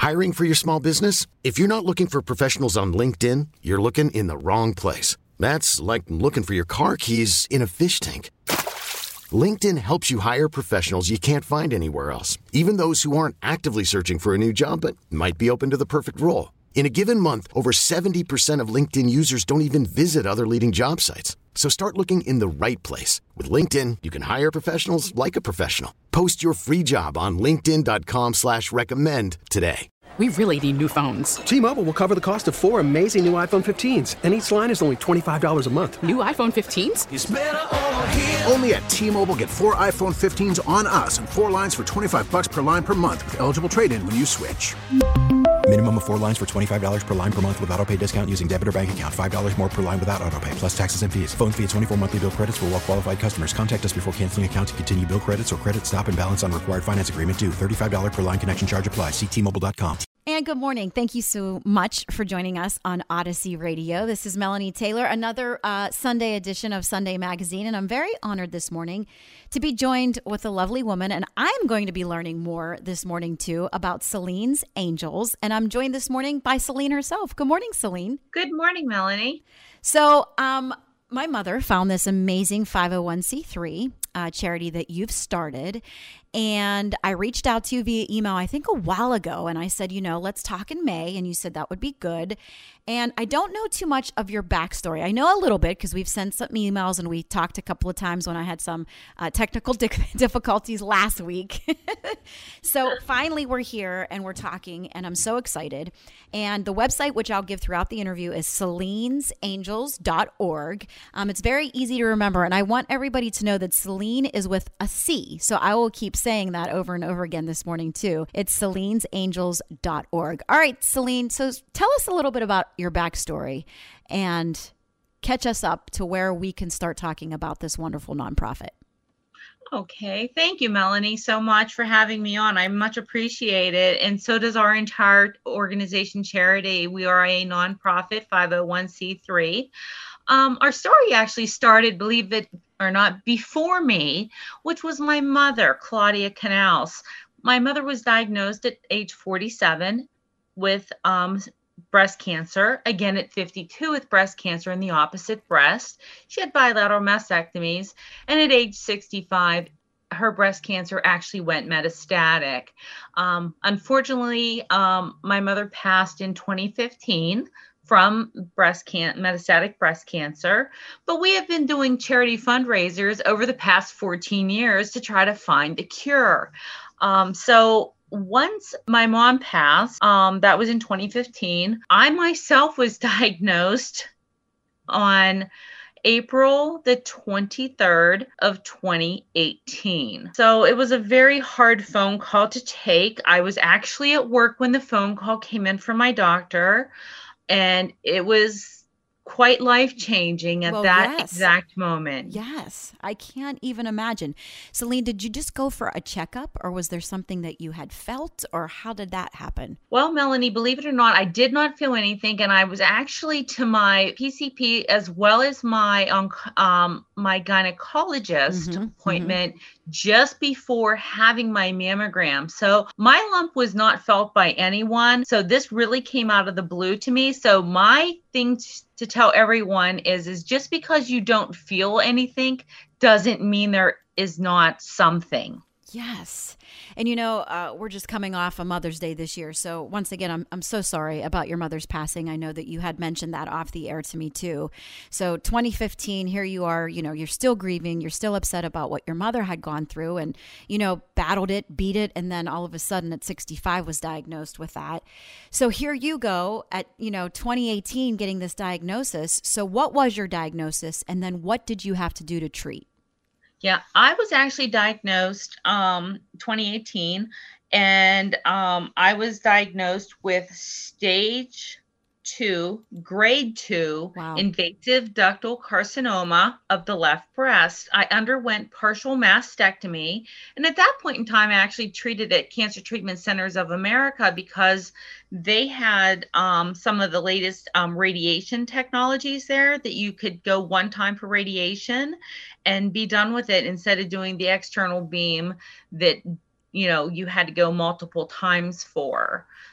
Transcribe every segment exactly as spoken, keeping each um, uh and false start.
Hiring for your small business? If you're not looking for professionals on LinkedIn, you're looking in the wrong place. That's like looking for your car keys in a fish tank. LinkedIn helps you hire professionals you can't find anywhere else, even those who aren't actively searching for a new job but might be open to the perfect role. In a given month, over seventy percent of LinkedIn users don't even visit other leading job sites. So start looking in the right place. With LinkedIn, you can hire professionals like a professional. Post your free job on linkedin dot com slash recommend today. We really need new phones. T-Mobile will cover the cost of four amazing new iPhone fifteens, and each line is only twenty-five dollars a month. New iPhone fifteens? It's better over here. Only at T-Mobile, get four iPhone fifteens on us and four lines for twenty-five dollars per line per month with eligible trade-in when you switch. Minimum of four lines for twenty-five dollars per line per month with autopay discount using debit or bank account. five dollars more per line without autopay, plus taxes and fees. Phone fee at twenty-four monthly bill credits for well-qualified customers. Contact us before canceling account to continue bill credits or credit stop and balance on required finance agreement due. thirty-five dollars per line connection charge applies. See T Mobile dot com. And good morning. Thank you so much for joining us on Odyssey Radio. This is Melanie Taylor, another uh, Sunday edition of Sunday Magazine. And I'm very honored this morning to be joined with a lovely woman. And I'm going to be learning more this morning, too, about Celine's Angels. And I'm joined this morning by Celine herself. Good morning, Celine. Good morning, Melanie. So um, my mother found this amazing five oh one c three uh, charity that you've started. And I reached out to you via email, I think a while ago, and I said, you know, let's talk in May. And you said that would be good. And I don't know too much of your backstory. I know a little bit because we've sent some emails and we talked a couple of times when I had some uh, technical di- difficulties last week. So finally we're here and we're talking and I'm so excited. And the website, which I'll give throughout the interview, is celines angels dot org. Um, it's very easy to remember. And I want everybody to know that Celine is with a C. So I will keep saying that over and over again this morning too. It's celines angels dot org. All right, Celine, so tell us a little bit about your backstory and catch us up to where we can start talking about this wonderful nonprofit. Okay. Thank you, Melanie, so much for having me on. I much appreciate it. And so does our entire organization, Charity. We are a nonprofit five oh one c three. Um, our story actually started, believe it or not, before me, which was my mother, Claudia Canals. My mother was diagnosed at age forty-seven with um, breast cancer, again at fifty-two with breast cancer in the opposite breast. She had bilateral mastectomies, and at age sixty-five, her breast cancer actually went metastatic. Um, unfortunately, um, my mother passed in twenty fifteen from breast can- metastatic breast cancer, but we have been doing charity fundraisers over the past fourteen years to try to find a cure. Um, so once my mom passed, um, that was in twenty fifteen, I myself was diagnosed on April the twenty-third of twenty eighteen. So it was a very hard phone call to take. I was actually at work when the phone call came in from my doctor, and it was quite life-changing at Well, that yes. exact moment. Yes, I can't even imagine. Celine, did you just go for a checkup or was there something that you had felt or how did that happen? Well, Melanie, believe it or not, I did not feel anything. And I was actually to my P C P as well as my onc- um, my gynecologist Mhm, appointment just before having my mammogram. So my lump was not felt by anyone. So this really came out of the blue to me. So my thing t- to tell everyone is, is just because you don't feel anything doesn't mean there is not something. Yes. And you know, uh, we're just coming off a Mother's Day this year. So once again, I'm I'm so sorry about your mother's passing. I know that you had mentioned that off the air to me too. So twenty fifteen, here you are, you know, you're still grieving. You're still upset about what your mother had gone through and, you know, battled it, beat it. And then all of a sudden at sixty-five was diagnosed with that. So here you go at, you know, twenty eighteen getting this diagnosis. So what was your diagnosis? And then what did you have to do to treat? Yeah, I was actually diagnosed um twenty eighteen, and um I was diagnosed with stage two, grade two, Wow. invasive ductal carcinoma of the left breast. I underwent partial mastectomy, and at that point in time, I actually treated at Cancer Treatment Centers of America because they had um, some of the latest um, radiation technologies there that you could go one time for radiation and be done with it instead of doing the external beam that, you know, you had to go multiple times for.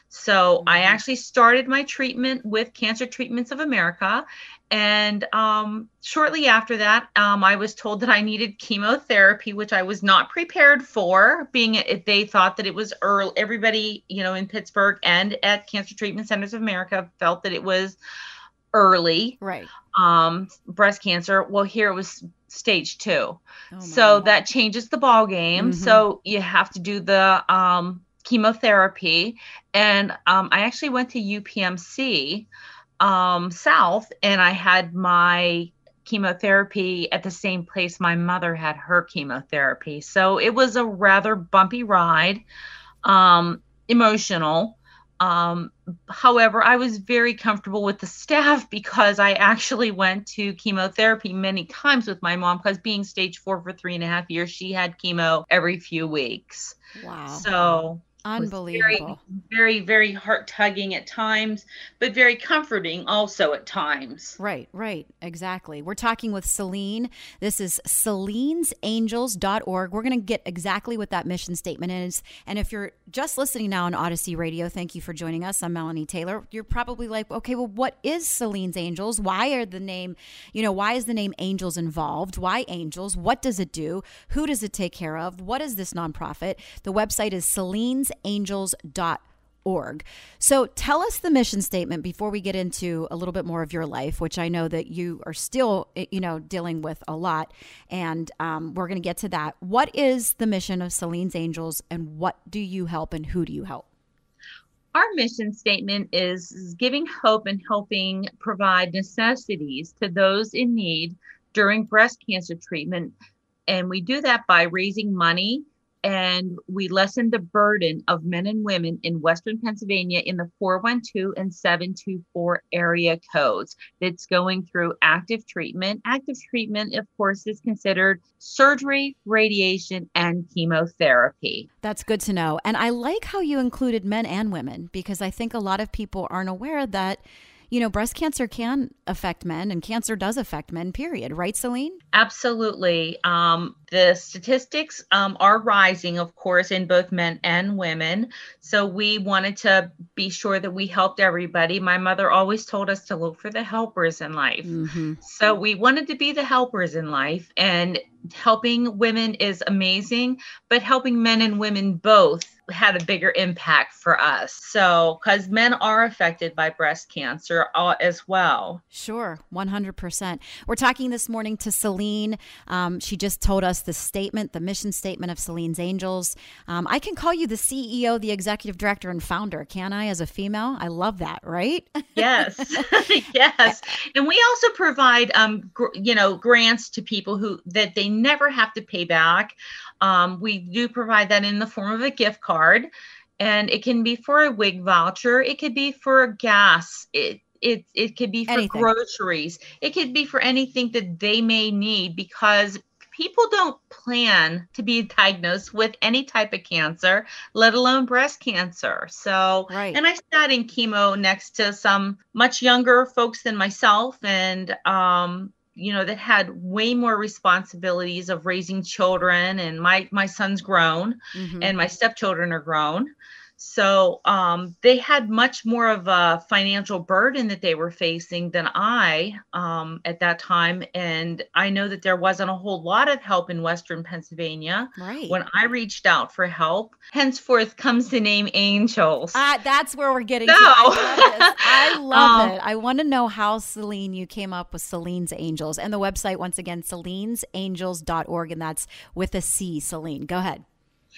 So I actually started my treatment with Cancer Treatments of America. And um, shortly after that, um, I was told that I needed chemotherapy, which I was not prepared for, being it, they thought that it was early. Everybody, you know, in Pittsburgh and at Cancer Treatment Centers of America felt that it was early. Right. Um, breast cancer. Well, here it was stage two. Oh, so my. that changes the ball game. Mhm. So you have to do the um, chemotherapy. And um, I actually went to U P M C um, South, and I had my chemotherapy at the same place my mother had her chemotherapy. So it was a rather bumpy ride, um, emotional. Um, however, I was very comfortable with the staff because I actually went to chemotherapy many times with my mom, because being stage four for three and a half years, she had chemo every few weeks. Wow. So unbelievable. Very, very, very heart tugging at times, but very comforting also at times. Right, right. Exactly. We're talking with Celine. This is Celine's Angels dot org. We're going to get exactly what that mission statement is. And if you're just listening now on Odyssey Radio, thank you for joining us. I'm Melanie Taylor. You're probably like, okay, well, what is Celine's Angels? Why are the name, you know, why is the name Angels involved? Why Angels? What does it do? Who does it take care of? What is this nonprofit? The website is Celine's Angels dot org. So tell us the mission statement before we get into a little bit more of your life, which I know that you are still, you know, dealing with a lot. And um, we're going to get to that. What is the mission of Celine's Angels, and what do you help, and who do you help? Our mission statement is, is giving hope and helping provide necessities to those in need during breast cancer treatment. And we do that by raising money, and we lessen the burden of men and women in Western Pennsylvania in the four one two and seven two four area codes that's going through active treatment. Active treatment, of course, is considered surgery, radiation, and chemotherapy. That's good to know. And I like how you included men and women, because I think a lot of people aren't aware that, you know, breast cancer can affect men, and cancer does affect men, period. Right, Celine? Absolutely. Um, the statistics um, are rising, of course, in both men and women. So we wanted to be sure that we helped everybody. My mother always told us to look for the helpers in life. Mm-hmm. So we wanted to be the helpers in life, and helping women is amazing, but helping men and women both had a bigger impact for us. So, because men are affected by breast cancer uh, as well. Sure, one hundred percent. We're talking this morning to Celine. Um, she just told us the statement, the mission statement of Celine's Angels. Um, I can call you the C E O, the executive director, and founder, can I, as a female? I love that, right? Yes, yes. And we also provide, um, gr- you know, grants to people who that they never have to pay back. Um, we do provide that in the form of a gift card, and it can be for a wig voucher. It could be for gas. It it it could be for anything. Groceries. It could be for anything that they may need, because people don't plan to be diagnosed with any type of cancer, let alone breast cancer. So, right. And I sat in chemo next to some much younger folks than myself, and um, you know, that had way more responsibilities of raising children. And my, my son's grown, mm-hmm. and my stepchildren are grown. So um, they had much more of a financial burden that they were facing than I um, at that time. And I know that there wasn't a whole lot of help in Western Pennsylvania right. when I reached out for help. Henceforth comes the name Angels. Uh, that's where we're getting no. to. I love this. I love um, it. I want to know how, Celine, you came up with Celine's Angels. And the website, once again, Celine's Angels dot org. And that's with a C, Celine. Go ahead.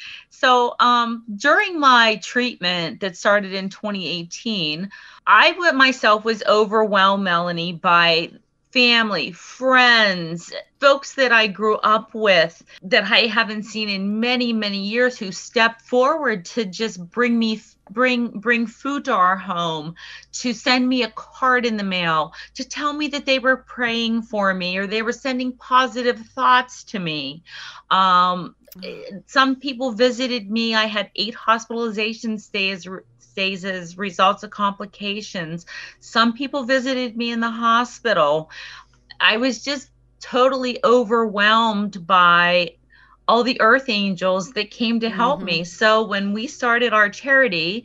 So um, during my treatment that started in twenty eighteen, I myself was overwhelmed, Melanie, by family, friends, folks that I grew up with that I haven't seen in many, many years, who stepped forward to just bring me bring bring food to our home, to send me a card in the mail, to tell me that they were praying for me, or they were sending positive thoughts to me. Um, some people visited me. I had eight hospitalization stays stays as results of complications. Some people visited me in the hospital. I was just totally overwhelmed by all the earth angels that came to help mm-hmm. me. So when we started our charity,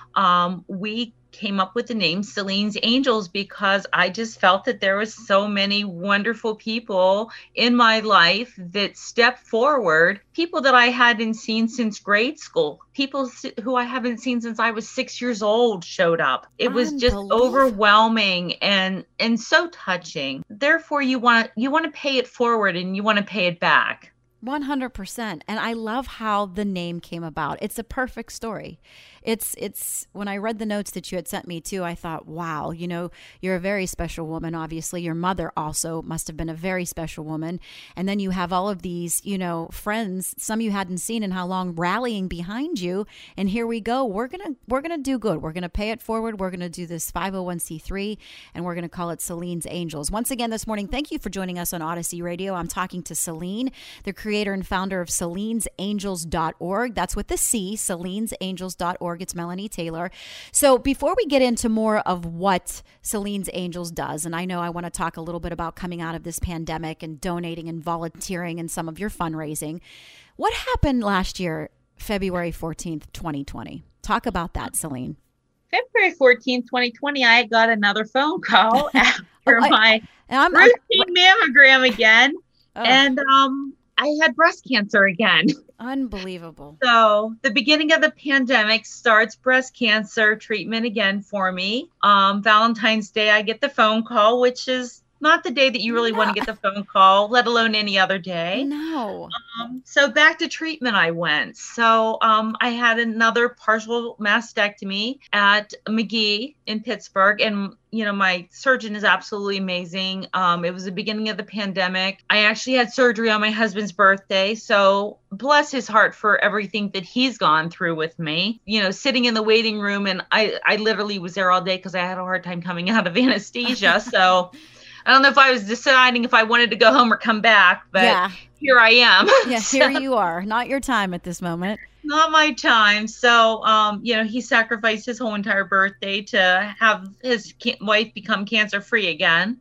um, we came up with the name Celine's Angels because I just felt that there was so many wonderful people in my life that stepped forward, people that I hadn't seen since grade school, people who I haven't seen since I was six years old showed up. It was just overwhelming and and so touching. Therefore, you want you want to pay it forward and you want to pay it back. one hundred percent. And I love how the name came about. It's a perfect story. It's, it's, when I read the notes that you had sent me too, I thought, wow, you know, you're a very special woman. Obviously, your mother also must have been a very special woman. And then you have all of these, you know, friends, some you hadn't seen in how long, rallying behind you. And here we go. We're going to, we're going to do good. We're going to pay it forward. We're going to do this five oh one c three and we're going to call it Celine's Angels. Once again, this morning, thank you for joining us on Odyssey Radio. I'm talking to Celine, the creator and founder of Celine's Angels dot org. That's with the C, Celine's Angels dot org. It's Melanie Taylor. So before we get into more of what Celine's Angels does, and I know I want to talk a little bit about coming out of this pandemic and donating and volunteering and some of your fundraising. What happened last year, February fourteenth, twenty twenty? Talk about that, Celine. February fourteenth, twenty twenty, I got another phone call after oh, I, my I'm, routine I'm, mammogram again. Oh. And um, I had breast cancer again. Unbelievable. So the beginning of the pandemic starts breast cancer treatment again for me. Um, Valentine's Day, I get the phone call, which is not the day that you really no. want to get the phone call, let alone any other day. No. Um, so back to treatment I went. So um, I had another partial mastectomy at McGee in Pittsburgh. And, you know, my surgeon is absolutely amazing. Um, it was the beginning of the pandemic. I actually had surgery on my husband's birthday. So bless his heart for everything that he's gone through with me. You know, sitting in the waiting room, and I, I literally was there all day because I had a hard time coming out of anesthesia. So I don't know if I was deciding if I wanted to go home or come back, but yeah. Here I am. Yeah, here you are. Not your time at this moment. Not my time. So, um, you know, he sacrificed his whole entire birthday to have his ca- wife become cancer-free again.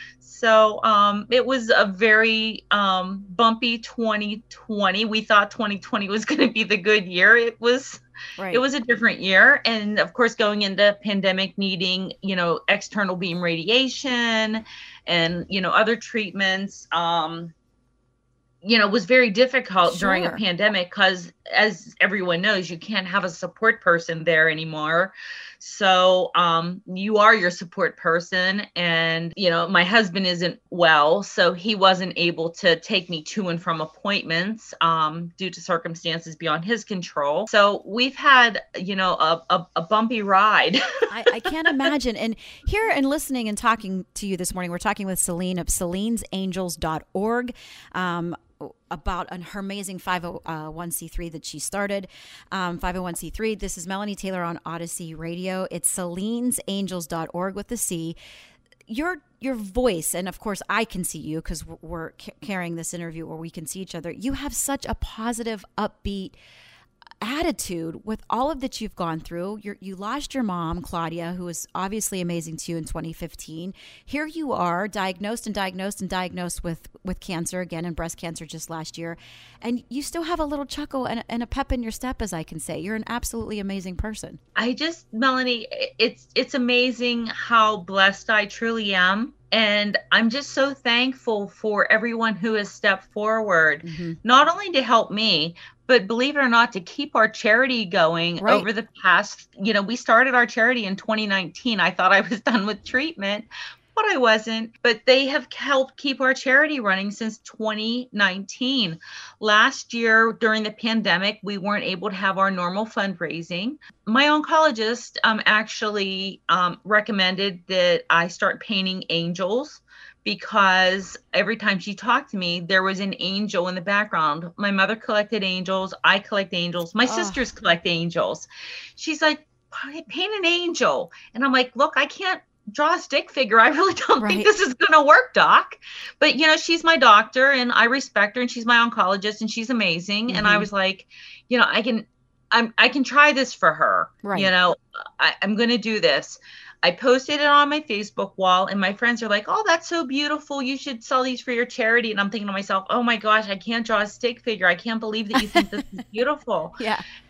So um, it was a very um, bumpy twenty twenty. We thought twenty twenty was going to be the good year. It was. Right. It was a different year. And of course, going into pandemic needing, you know, external beam radiation and, you know, other treatments, um, you know, was very difficult sure. during a pandemic because, as everyone knows, you can't have a support person there anymore. So um, you are your support person. And, you know, my husband isn't well, so he wasn't able to take me to and from appointments um, due to circumstances beyond his control. So we've had, you know, a, a, a bumpy ride. I, I can't imagine. And here and listening and talking to you this morning, we're talking with Celine of Celine's Angels dot org. Um, about an, her amazing five oh one c three that she started, um, five oh one c three. This is Melanie Taylor on Odyssey Radio. It's Celine's Angels dot org with the C. Your your voice, and of course I can see you because we're ca- carrying this interview where we can see each other. You have such a positive, upbeat attitude with all of that you've gone through. You're, you lost your mom, Claudia, who was obviously amazing to you in twenty fifteen. Here you are, diagnosed and diagnosed and diagnosed with, with cancer again, and breast cancer just last year. And you still have a little chuckle and, and a pep in your step, as I can say. You're an absolutely amazing person. I just, Melanie, it's it's amazing how blessed I truly am. And I'm just so thankful for everyone who has stepped forward, mm-hmm. not only to help me, but believe it or not, to keep our charity going right. over the past, you know, we started our charity in twenty nineteen. I thought I was done with treatment, but I wasn't. But they have helped keep our charity running since twenty nineteen. Last year, during the pandemic, we weren't able to have our normal fundraising. My oncologist um, actually um, recommended that I start painting angels, because every time she talked to me, there was an angel in the background. My mother collected angels. I collect angels. My oh. sisters collect angels. She's like, paint an angel. And I'm like, look, I can't draw a stick figure. I really don't right. think this is going to work, doc. But, you know, she's my doctor and I respect her, and she's my oncologist and she's amazing. Mm-hmm. And I was like, you know, I can, I'm, I can try this for her. Right. You know, I, I'm going to do this. I posted it on my Facebook wall, and my friends are like, oh, that's so beautiful. You should sell these for your charity. And I'm thinking to myself, oh my gosh, I can't draw a stick figure. I can't believe that you think this is beautiful. Yeah.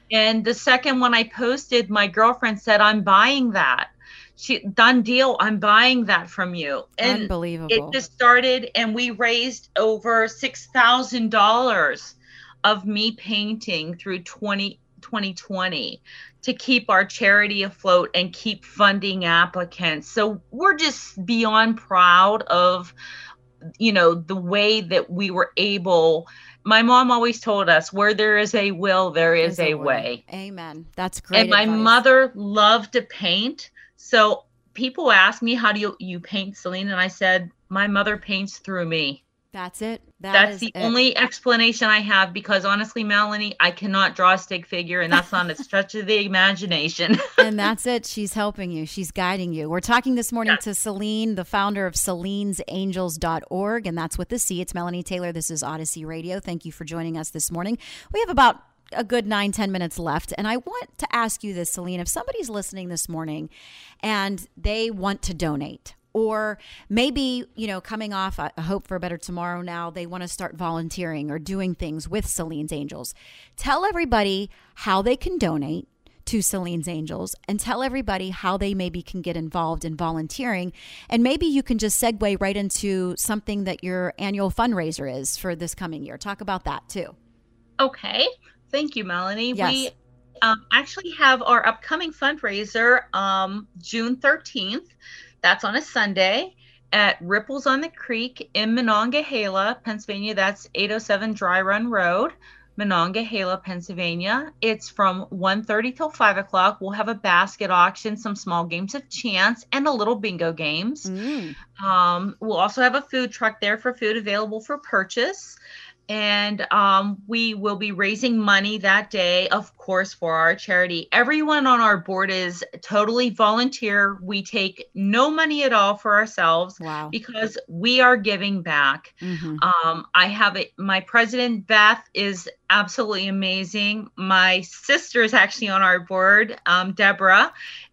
And the second one I posted, my girlfriend said, I'm buying that. She done deal. I'm buying that from you. And Unbelievable. it just started, and we raised over six thousand dollars of me painting through twenty twenty to keep our charity afloat and keep funding applicants. So we're just beyond proud of, you know, the way that we were able. My mom always told us, where there is a will, there is There's a, a way. Amen. That's great. And my advice. mother loved to paint. So people ask me, how do you, you paint, Celine? And I said, my mother paints through me. That's it. That That's is the it. only explanation I have, because honestly, Melanie, I cannot draw a stick figure, and that's not a stretch of the imagination. And that's it. She's helping you. She's guiding you. We're talking this morning Yes. to Celine, the founder of Celine's Angels dot org, and that's with the C. It's Melanie Taylor. This is Odyssey Radio. Thank you for joining us this morning. We have about a good nine, ten minutes left. And I want to ask you this, Celine, if somebody's listening this morning and they want to donate, or maybe, you know, coming off a Hope for a Better Tomorrow now, they want to start volunteering or doing things with Celine's Angels. Tell everybody how they can donate to Celine's Angels, and tell everybody how they maybe can get involved in volunteering. And maybe you can just segue right into something that your annual fundraiser is for this coming year. Talk about that too. Okay. Thank you, Melanie. Yes. We um, actually have our upcoming fundraiser um, June thirteenth. That's on a Sunday at Ripples on the Creek in Monongahela, Pennsylvania. That's eight oh seven Dry Run Road, Monongahela, Pennsylvania. It's from one thirty till five o'clock. We'll have a basket auction, some small games of chance, and a little bingo games. Mm. Um, we'll also have a food truck there for food available for purchase. And um, we will be raising money that day, of course, for our charity. Everyone on our board is totally volunteer. We take no money at all for ourselves. Wow. Because we are giving back. Mm-hmm. Um, I have a, my president, Beth, is absolutely amazing. My sister is actually on our board, um, Deborah,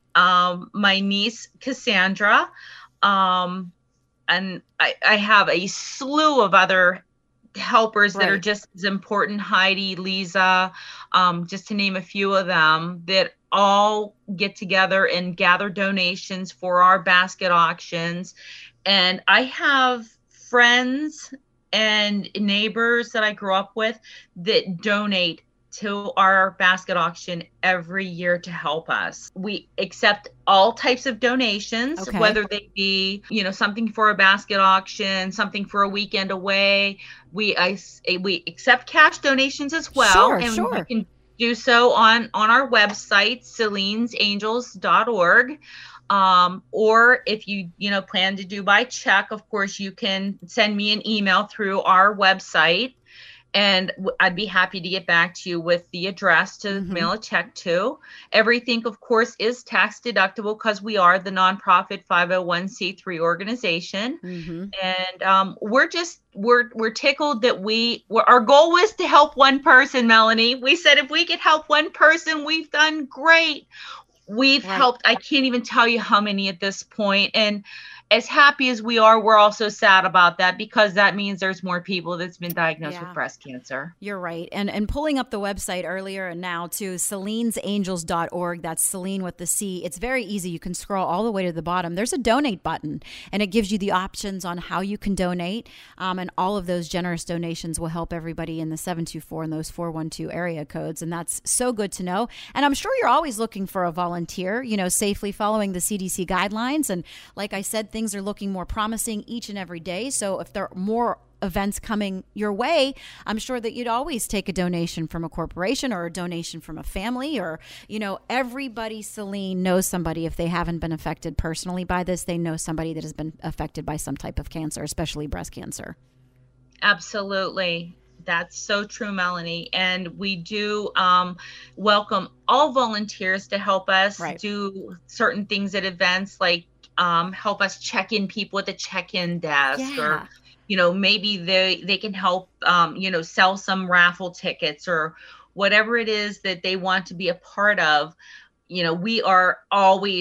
um, my niece, Cassandra. Um, and I, I have a slew of other helpers that Right. are just as important, Heidi, Lisa, um, just to name a few of them, that all get together and gather donations for our basket auctions. And I have friends and neighbors that I grew up with that donate to our basket auction every year to help us. We accept all types of donations, Okay. whether they be, you know, something for a basket auction, something for a weekend away. We I, we accept cash donations as well, Sure, and sure. you can do so on on our website, Celine's Angels dot org. Um, or if you, you know, plan to do by check, of course, you can send me an email through our website. And w- I'd be happy to get back to you with the address to Mhm. mail a check to. Everything, of course, is tax deductible because we are the nonprofit five oh one c three organization. Mm-hmm. And um, we're just we're we're tickled that we we're, our goal was to help one person, Melanie. We said if we could help one person, we've done great. We've Right. helped. I can't even tell you how many at this point. And as happy as we are, we're also sad about that, because that means there's more people that's been diagnosed Yeah. with breast cancer. You're right. And and pulling up the website earlier and now too, Celine's Angels dot org. That's Celine with the C. It's very easy. You can scroll all the way to the bottom. There's a donate button, and it gives you the options on how you can donate. Um, and all of those generous donations will help everybody in the seven two four and those four one two area codes. And that's so good to know. And I'm sure you're always looking for a volunteer, you know, safely following the C D C guidelines. And like I said, things are looking more promising each and every day. So if there are more events coming your way, I'm sure that you'd always take a donation from a corporation or a donation from a family, or, you know, everybody, Celine, knows somebody. If they haven't been affected personally by this, they know somebody that has been affected by some type of cancer, especially breast cancer. Absolutely. That's so true, Melanie. And we do um, welcome all volunteers to help us Right. do certain things at events, like um, help us check in people at the check-in desk, Yeah. or, you know, maybe they, they can help, um, you know, sell some raffle tickets or whatever it is that they want to be a part of. You know, we are always,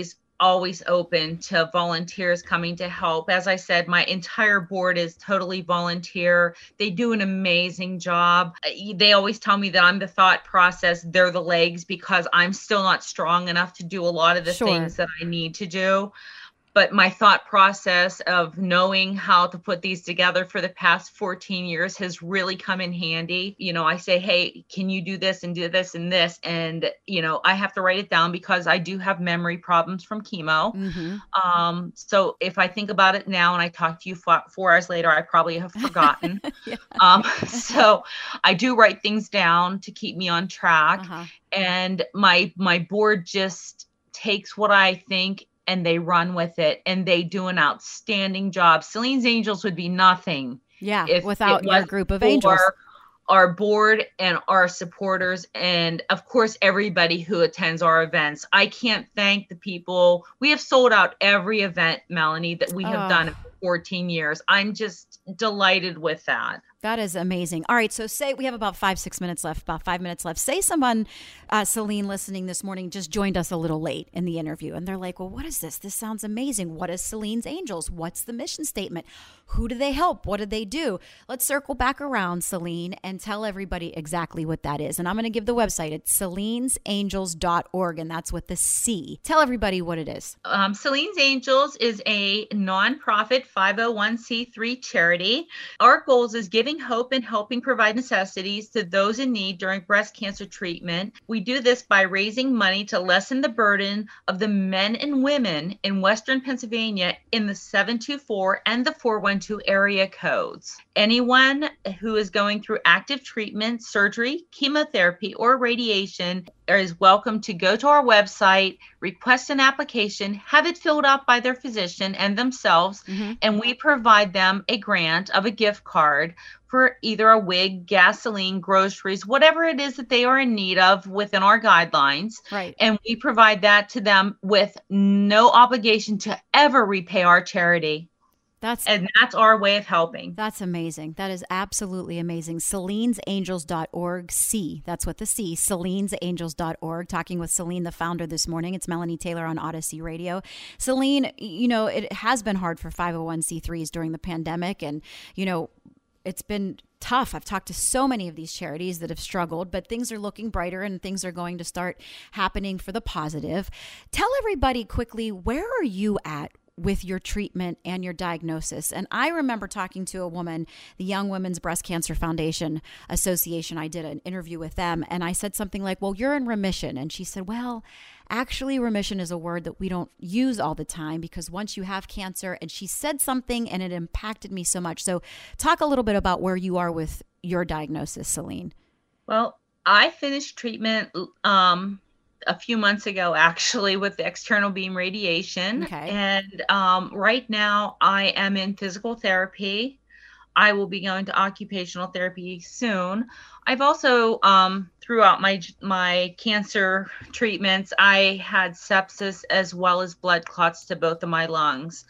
always open to volunteers coming to help. As I said, my entire board is totally volunteer. They do an amazing job. They always tell me that I'm the thought process, they're the legs, because I'm still not strong enough to do a lot of the Sure. things that I need to do. But my thought process of knowing how to put these together for the past fourteen years has really come in handy. You know, I say, hey, can you do this and do this and this? And, you know, I have to write it down because I do have memory problems from chemo. Mm-hmm. Um, so if I think about it now and I talk to you four, four hours later, I probably have forgotten. Yeah. Um, so I do write things down to keep me on track. Uh-huh. And my my board just takes what I think and they run with it, and they do an outstanding job. Celine's Angels would be nothing Yeah, if without it your wasn't group of for angels. our board and our supporters, and of course everybody who attends our events. I can't thank the people. We have sold out every event, Melanie, that we have Oh. done in fourteen years. I'm just delighted with that. That is amazing. All right, so say we have about five, six minutes left, about five minutes left. Say someone, uh, Celine, listening this morning, just joined us a little late in the interview, and they're like, well, what is this? This sounds amazing. What is Celine's Angels? What's the mission statement? Who do they help? What do they do? Let's circle back around, Celine, and tell everybody exactly what that is. And I'm going to give the website. It's Celine's Angels dot org, and that's with the C. Tell everybody what it is. Um, Celine's Angels is a nonprofit five oh one c three charity. Our goals is giving hope and helping provide necessities to those in need during breast cancer treatment. We do this by raising money to lessen the burden of the men and women in Western Pennsylvania in the seven two four and the four one two area codes. Anyone who is going through active treatment, surgery, chemotherapy, or radiation is welcome to go to our website, request an application, have it filled out by their physician and themselves, Mm-hmm. and we provide them a grant of a gift card for either a wig, gasoline, groceries, whatever it is that they are in need of within our guidelines. Right. And we provide that to them with no obligation to ever repay our charity. That's And that's our way of helping. That's amazing. That is absolutely amazing. Celine's Angels dot org, C. That's what the C, Celine's Angels dot org. Talking with Celine, the founder, this morning. It's Melanie Taylor on Odyssey Radio. Celine, you know, it has been hard for five oh one c threes during the pandemic. And, you know, it's been tough. I've talked to so many of these charities that have struggled, but things are looking brighter and things are going to start happening for the positive. Tell everybody quickly, where are you at with your treatment and your diagnosis? And I remember talking to a woman, the Young Women's Breast Cancer Foundation Association. I did an interview with them, and I said something like, well, you're in remission. And she said, well, actually, remission is a word that we don't use all the time because once you have cancer, and she said something and it impacted me so much. So talk a little bit about where you are with your diagnosis, Celine. Well, I finished treatment um, a few months ago, actually, with the external beam radiation. Okay. And um, right now I am in physical therapy. I will be going to occupational therapy soon. I've also, um, throughout my my cancer treatments, I had sepsis as well as blood clots to both of my lungs.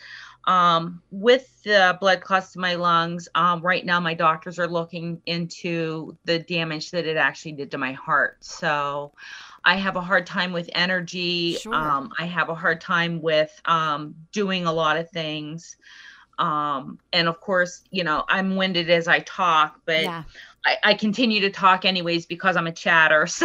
Um, with the blood clots to my lungs, um, right now my doctors are looking into the damage that it actually did to my heart. So I have a hard time with energy. Sure. Um, I have a hard time with um, doing a lot of things. Um, and of course, you know, I'm winded as I talk, but Yeah. I, I continue to talk anyways because I'm a chatter. So,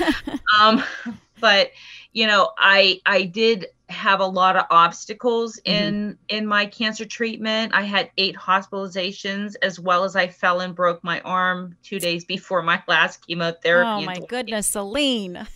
um, but you know, I I did have a lot of obstacles in mm-hmm. in my cancer treatment. I had eight hospitalizations, as well as I fell and broke my arm two days before my last chemotherapy. Oh my goodness, Celine.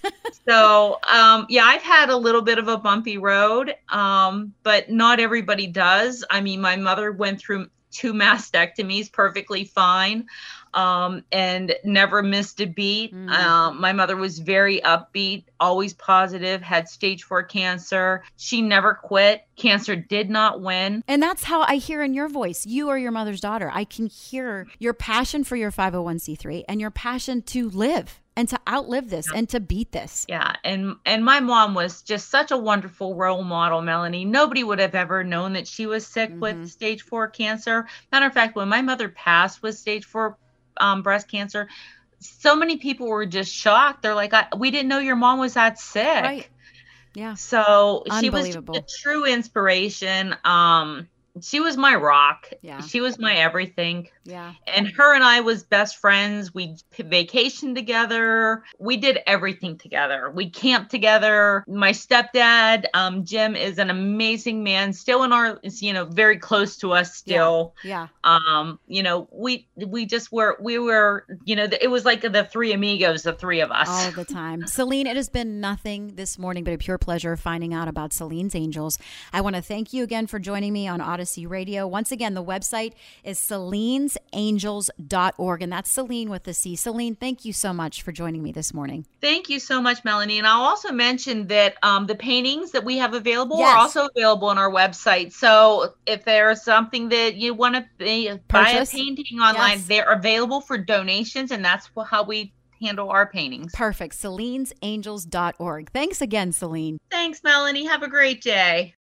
So, um, yeah, I've had a little bit of a bumpy road, um, but not everybody does. I mean, my mother went through two mastectomies perfectly fine, um, and never missed a beat. Mm. Um, my mother was very upbeat, always positive, had stage four cancer. She never quit. Cancer did not win. And that's how I hear in your voice. You are your mother's daughter. I can hear your passion for your five oh one c three and your passion to live and to outlive this and to beat this. Yeah. And and my mom was just such a wonderful role model, Melanie. Nobody would have ever known that she was sick mm-hmm. with stage four cancer. Matter of fact, when my mother passed with stage four um, breast cancer, so many people were just shocked. They're like, I, we didn't know your mom was that sick. Right. Yeah. So she was Unbelievable. a true inspiration. Um, she was my rock. Yeah. She was my everything. Yeah. And her and I was best friends. We vacationed together. We did everything together. We camped together. My stepdad, um, Jim, is an amazing man, still in our, is, you know, very close to us still. Yeah. Um, you know, we, we just were, we were, you know, it was like the three amigos, the three of us. All the time. Celine, it has been nothing this morning but a pure pleasure finding out about Celine's Angels. I want to thank you again for joining me on Odyssey Radio. Once again, the website is Celine's Angels dot org, and that's Celine with the C. Celine, thank you so much for joining me this morning. Thank you so much, Melanie. And I'll also mention that um, the paintings that we have available Yes. are also available on our website. So if there's something that you want to buy a Purchase? painting online, Yes. they're available for donations, and that's how we handle our paintings. Perfect. Celine's Angels dot org. Thanks again, Celine. Thanks, Melanie. Have a great day.